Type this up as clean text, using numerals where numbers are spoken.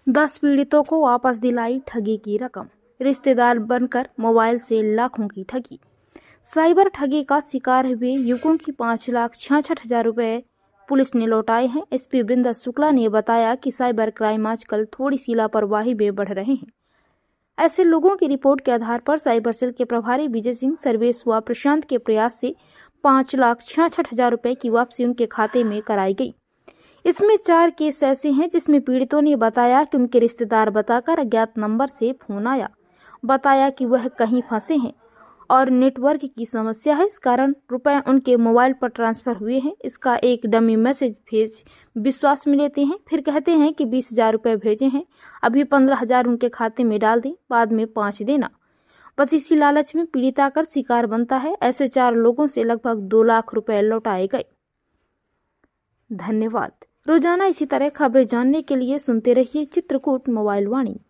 10 पीड़ितों को वापस दिलाई ठगी की रकम। रिश्तेदार बनकर मोबाइल से लाखों की ठगी। साइबर ठगी का शिकार हुए युवकों की 5,66,000 रुपए पुलिस ने लौटाए हैं। एसपी वृंदा शुक्ला ने बताया कि साइबर क्राइम आजकल थोड़ी सी लापरवाही में बढ़ रहे हैं। ऐसे लोगों की रिपोर्ट के आधार पर साइबर सेल के प्रभारी विजय सिंह, सर्वेश व प्रशांत के प्रयास से 5,66,000 रुपए की वापसी उनके खाते में कराई गई। इसमें 4 केस ऐसे हैं जिसमें पीड़ितों ने बताया कि उनके रिश्तेदार बताकर अज्ञात नंबर से फोन आया, बताया कि वह कहीं फंसे हैं और नेटवर्क की समस्या है, इस कारण रुपए उनके मोबाइल पर ट्रांसफर हुए हैं। इसका एक डमी मैसेज भेज विश्वास में लेते हैं, फिर कहते हैं कि 20,000 रुपए भेजे हैं, अभी 15,000 उनके खाते में डाल दें, बाद में 5 देना। बस इसी लालच में पीड़िता कर शिकार बनता है। ऐसे 4 लोगों से लगभग 2 लाख रुपए लौटाए गए। धन्यवाद। रोजाना इसी तरह खबरें जानने के लिए सुनते रहिए चित्रकूट मोबाइल वाणी।